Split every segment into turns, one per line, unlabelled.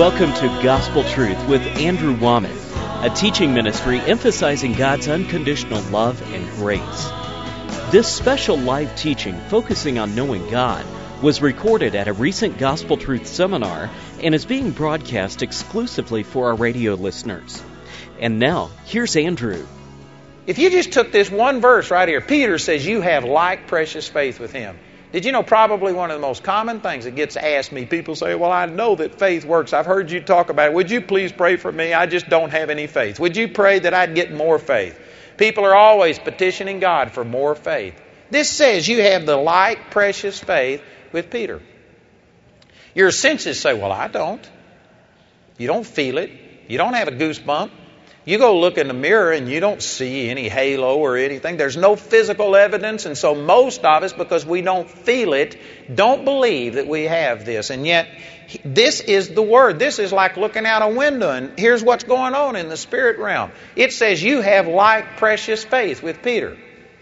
Welcome to Gospel Truth with Andrew Womack, a teaching ministry emphasizing God's unconditional love and grace. This special live teaching focusing on knowing God was recorded at a recent Gospel Truth seminar and is being broadcast exclusively for our radio listeners. And now, here's Andrew.
If you just took this one verse right here, Peter says you have like precious faith with him. Did you know probably one of the most common things that gets asked me, people say, well, I know that faith works. I've heard you talk about it. Would you please pray for me? I just don't have any faith. Would you pray that I'd get more faith? People are always petitioning God for more faith. This says you have the like precious faith with Peter. Your senses say, well, I don't. You don't feel it. You don't have a goosebump. You go look in the mirror and you don't see any halo or anything. There's no physical evidence, and so most of us, because we don't feel it, don't believe that we have this. And yet, this is the Word. This is like looking out a window, and here's what's going on in the spirit realm. It says you have like precious faith with Peter.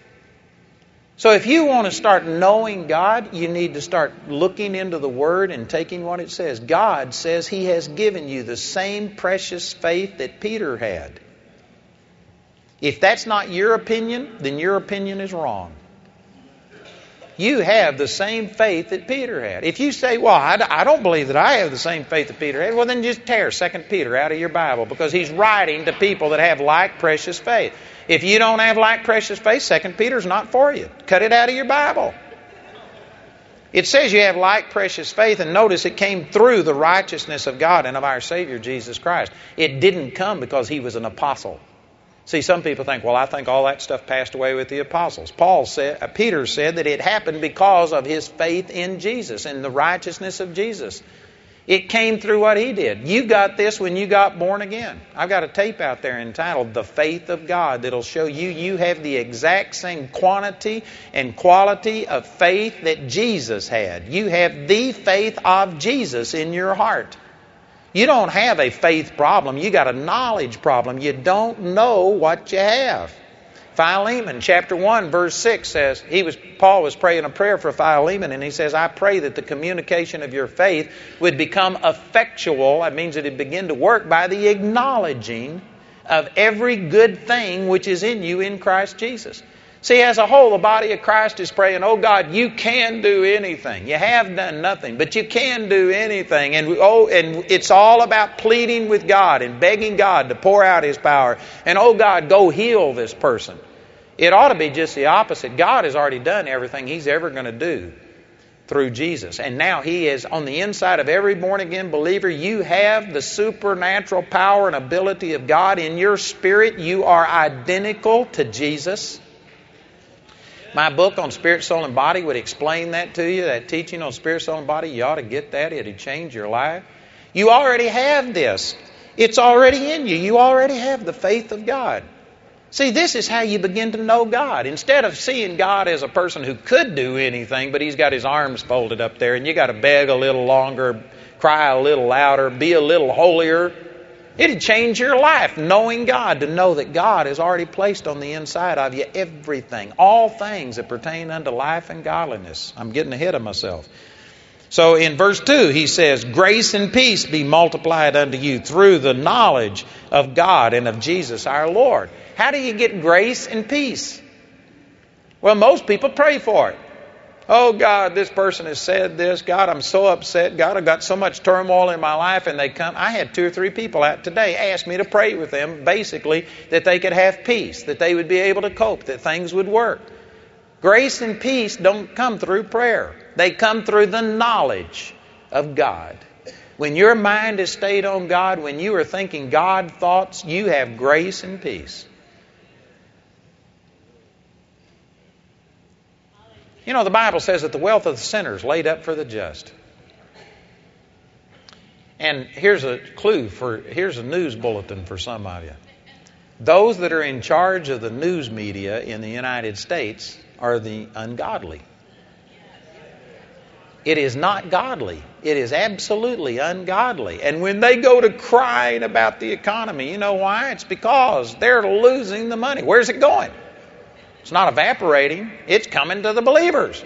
So if you want to start knowing God, you need to start looking into the Word and taking what it says. God says He has given you the same precious faith that Peter had. If that's not your opinion, then your opinion is wrong. You have the same faith that Peter had. If you say, well, I don't believe that I have the same faith that Peter had, well, then just tear 2 Peter out of your Bible, because he's writing to people that have like precious faith. If you don't have like precious faith, 2 Peter's not for you. Cut it out of your Bible. It says you have like precious faith, and notice it came through the righteousness of God and of our Savior, Jesus Christ. It didn't come because He was an apostle. See, some people think, well, I think all that stuff passed away with the apostles. Peter said that it happened because of his faith in Jesus and the righteousness of Jesus. It came through what He did. You got this when you got born again. I've got a tape out there entitled The Faith of God that'll show you have the exact same quantity and quality of faith that Jesus had. You have the faith of Jesus in your heart. You don't have a faith problem. You got a knowledge problem. You don't know what you have. Philemon chapter 1 verse 6 says, Paul was praying a prayer for Philemon, and he says, I pray that the communication of your faith would become effectual. That means that it begin to work by the acknowledging of every good thing which is in you in Christ Jesus. See, as a whole, the body of Christ is praying, oh God, you can do anything. You have done nothing, but you can do anything. And it's all about pleading with God and begging God to pour out His power. And oh God, go heal this person. It ought to be just the opposite. God has already done everything He's ever going to do through Jesus. And now He is on the inside of every born-again believer. You have the supernatural power and ability of God in your spirit. You are identical to Jesus. My book on spirit, soul, and body would explain that to you. That teaching on spirit, soul, and body, you ought to get that. It'll change your life. You already have this. It's already in you. You already have the faith of God. See, this is how you begin to know God. Instead of seeing God as a person who could do anything, but He's got His arms folded up there, and you got to beg a little longer, cry a little louder, be a little holier. It'd change your life, knowing God, to know that God has already placed on the inside of you everything, all things that pertain unto life and godliness. I'm getting ahead of myself. So in verse 2, he says, grace and peace be multiplied unto you through the knowledge of God and of Jesus our Lord. How do you get grace and peace? Well, most people pray for it. Oh, God, this person has said this. God, I'm so upset. God, I've got so much turmoil in my life. And they come. I had 2 or 3 people out today ask me to pray with them, basically, that they could have peace, that they would be able to cope, that things would work. Grace and peace don't come through prayer. They come through the knowledge of God. When your mind is stayed on God, when you are thinking God thoughts, you have grace and peace. You know, the Bible says that the wealth of the sinner is laid up for the just. And here's a here's a news bulletin for some of you. Those that are in charge of the news media in the United States are the ungodly. It is not godly. It is absolutely ungodly. And when they go to crying about the economy, you know why? It's because they're losing the money. Where's it going? It's not evaporating. It's coming to the believers.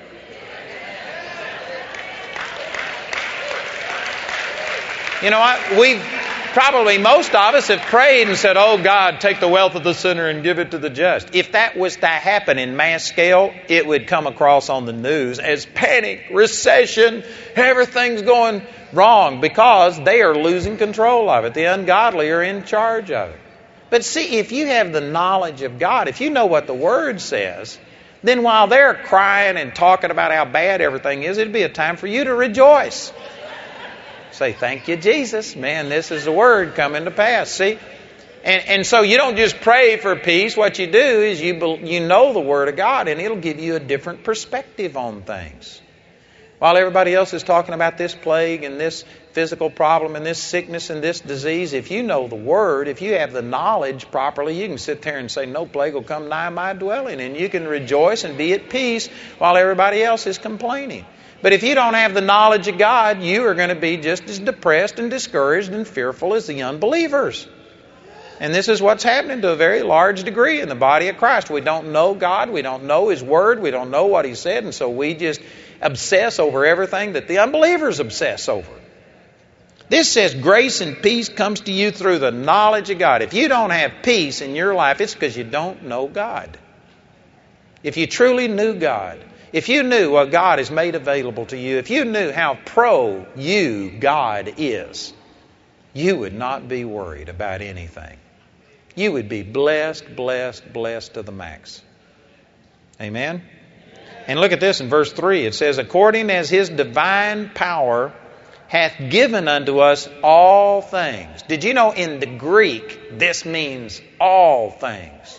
You know what? Most of us have prayed and said, oh God, take the wealth of the sinner and give it to the just. If that was to happen in mass scale, it would come across on the news as panic, recession, everything's going wrong because they are losing control of it. The ungodly are in charge of it. But see, if you have the knowledge of God, if you know what the Word says, then while they're crying and talking about how bad everything is, it'd be a time for you to rejoice. Say, thank you, Jesus. Man, this is the Word coming to pass. See? And so you don't just pray for peace. What you do is you know the Word of God, and it'll give you a different perspective on things. While everybody else is talking about this plague and this physical problem and this sickness and this disease, if you know the Word, if you have the knowledge properly, you can sit there and say, no plague will come nigh my dwelling. And you can rejoice and be at peace while everybody else is complaining. But if you don't have the knowledge of God, you are going to be just as depressed and discouraged and fearful as the unbelievers. And this is what's happening to a very large degree in the body of Christ. We don't know God. We don't know His Word. We don't know what He said. And so we just obsess over everything that the unbelievers obsess over. This says grace and peace comes to you through the knowledge of God. If you don't have peace in your life, it's because you don't know God. If you truly knew God, if you knew what God has made available to you, if you knew how pro you God is, you would not be worried about anything. You would be blessed, blessed, blessed to the max. Amen? And look at this in verse 3. It says, according as His divine power hath given unto us all things. Did you know in the Greek this means all things?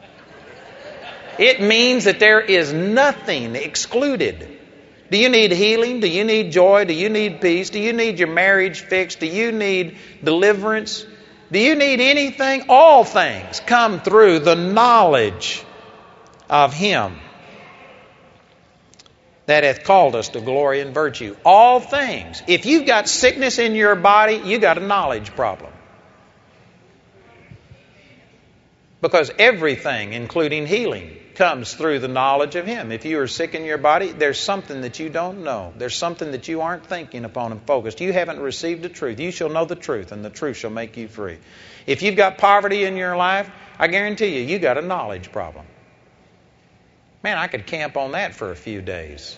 It means that there is nothing excluded. Do you need healing? Do you need joy? Do you need peace? Do you need your marriage fixed? Do you need deliverance? Do you need anything? All things come through the knowledge of Him that hath called us to glory and virtue. All things. If you've got sickness in your body, you got a knowledge problem. Because everything, including healing, comes through the knowledge of Him. If you are sick in your body, there's something that you don't know. There's something that you aren't thinking upon and focused. You haven't received the truth. You shall know the truth, and the truth shall make you free. If you've got poverty in your life, I guarantee you got a knowledge problem. Man, I could camp on that for a few days.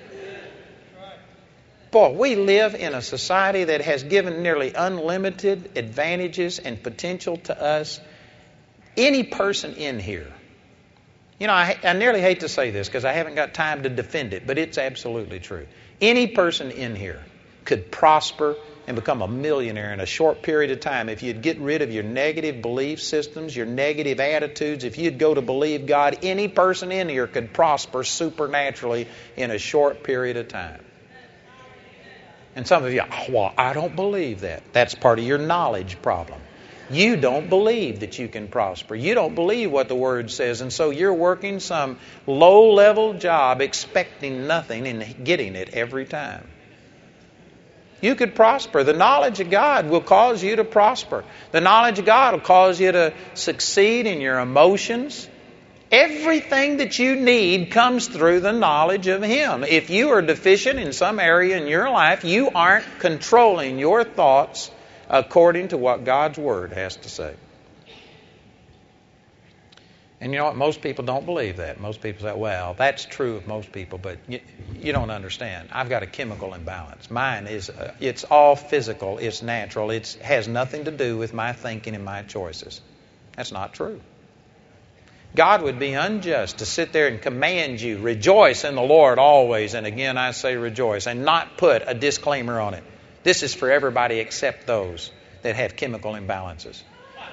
Boy, we live in a society that has given nearly unlimited advantages and potential to us. Any person in here, you know, I nearly hate to say this because I haven't got time to defend it, but it's absolutely true. Any person in here could prosper and become a millionaire in a short period of time if you'd get rid of your negative belief systems, your negative attitudes. If you'd go to believe God, any person in here could prosper supernaturally in a short period of time. And some of you, well, I don't believe that. That's part of your knowledge problem. You don't believe that you can prosper. You don't believe what the Word says, and so you're working some low-level job expecting nothing and getting it every time. You could prosper. The knowledge of God will cause you to prosper. The knowledge of God will cause you to succeed in your emotions. Everything that you need comes through the knowledge of Him. If you are deficient in some area in your life, you aren't controlling your thoughts according to what God's Word has to say. And you know what? Most people don't believe that. Most people say, well, that's true of most people, but you don't understand. I've got a chemical imbalance. Mine is, it's all physical. It's natural. It has nothing to do with my thinking and my choices. That's not true. God would be unjust to sit there and command you, rejoice in the Lord always, and again I say rejoice, and not put a disclaimer on it. This is for everybody except those that have chemical imbalances.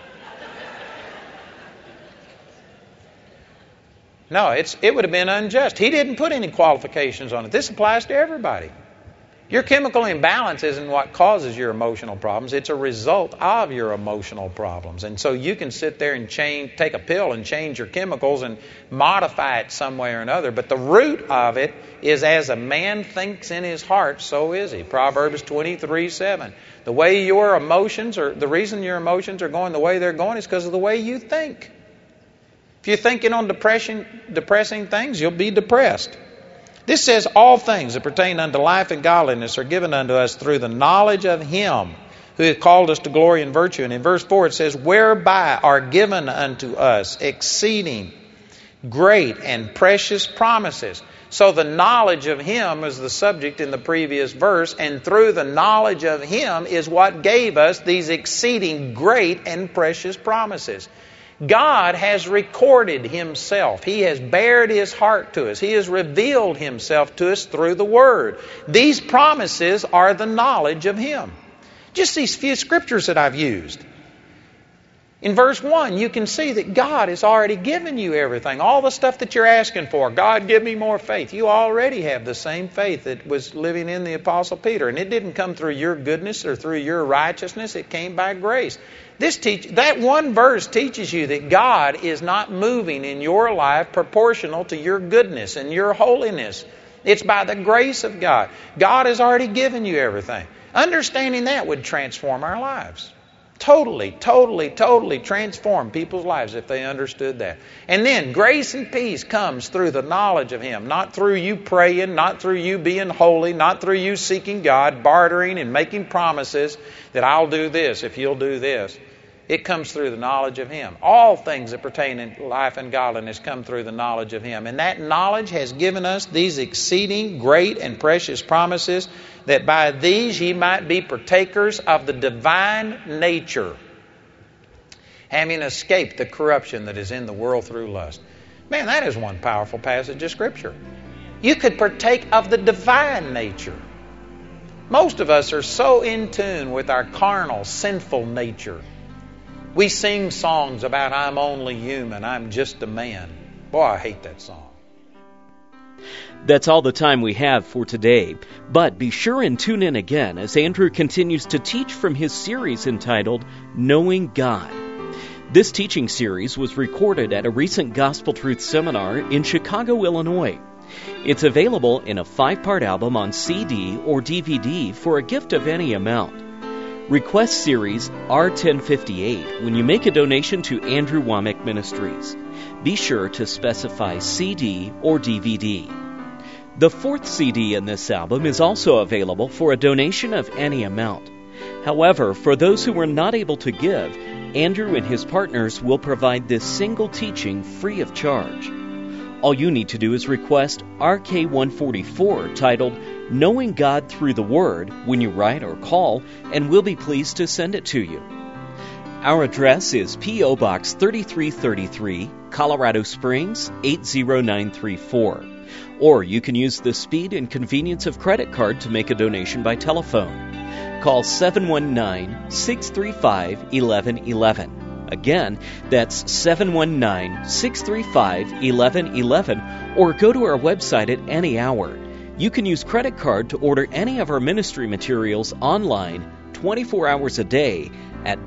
No, it would have been unjust. He didn't put any qualifications on it. This applies to everybody. Your chemical imbalance isn't what causes your emotional problems. It's a result of your emotional problems. And so you can sit there and take a pill and change your chemicals and modify it some way or another. But the root of it is as a man thinks in his heart, so is he. Proverbs 23:7. The way your emotions, or the reason your emotions are going the way they're going is because of the way you think. If you're thinking on depressing things, you'll be depressed. This says all things that pertain unto life and godliness are given unto us through the knowledge of Him who hath called us to glory and virtue. And in verse 4 it says, whereby are given unto us exceeding great and precious promises. So the knowledge of Him is the subject in the previous verse, and through the knowledge of Him is what gave us these exceeding great and precious promises. God has recorded Himself. He has bared His heart to us. He has revealed Himself to us through the Word. These promises are the knowledge of Him. Just these few scriptures that I've used. In verse 1, you can see that God has already given you everything. All the stuff that you're asking for. God, give me more faith. You already have the same faith that was living in the Apostle Peter. And it didn't come through your goodness or through your righteousness. It came by grace. That one verse teaches you that God is not moving in your life proportional to your goodness and your holiness. It's by the grace of God. God has already given you everything. Understanding that would transform our lives. Totally transform people's lives if they understood that. And then grace and peace comes through the knowledge of Him, not through you praying, not through you being holy, not through you seeking God, bartering and making promises that I'll do this if you'll do this. It comes through the knowledge of Him. All things that pertain in life and godliness come through the knowledge of Him. And that knowledge has given us these exceeding great and precious promises, that by these ye might be partakers of the divine nature, having escaped the corruption that is in the world through lust. Man, that is one powerful passage of Scripture. You could partake of the divine nature. Most of us are so in tune with our carnal, sinful nature. We sing songs about I'm only human, I'm just a man. Boy, I hate that song.
That's all the time we have for today. But be sure and tune in again as Andrew continues to teach from his series entitled Knowing God. This teaching series was recorded at a recent Gospel Truth seminar in Chicago, Illinois. It's available in a 5-part album on CD or DVD for a gift of any amount. Request series R1058 when you make a donation to Andrew Wommack Ministries. Be sure to specify CD or DVD. The 4th CD in this album is also available for a donation of any amount. However, for those who were not able to give, Andrew and his partners will provide this single teaching free of charge. All you need to do is request RK144 titled Knowing God Through the Word when you write or call, and we'll be pleased to send it to you. Our address is P.O. Box 3333, Colorado Springs 80934. Or you can use the speed and convenience of credit card to make a donation by telephone. Call 719-635-1111. Again, that's 719-635-1111, or go to our website at any hour. You can use credit card to order any of our ministry materials online 24 hours a day at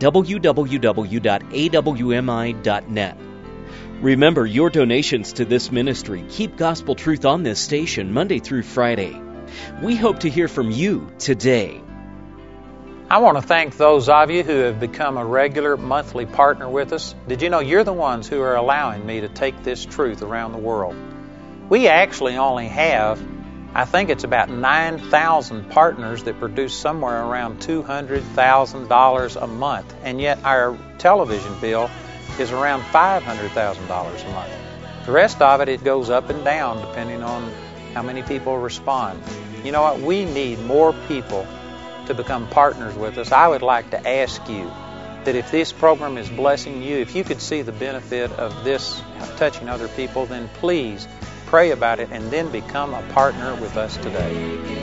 www.awmi.net. Remember, your donations to this ministry keep Gospel Truth on this station Monday through Friday. We hope to hear from you today.
I want to thank those of you who have become a regular monthly partner with us. Did you know you're the ones who are allowing me to take this truth around the world? We actually only have, I think it's about 9,000 partners that produce somewhere around $200,000 a month. And yet our television bill is around $500,000 a month. The rest of it goes up and down depending on how many people respond. You know what? We need more people to become partners with us. I would like to ask you that if this program is blessing you, if you could see the benefit of this touching other people, then please pray about it and then become a partner with us today.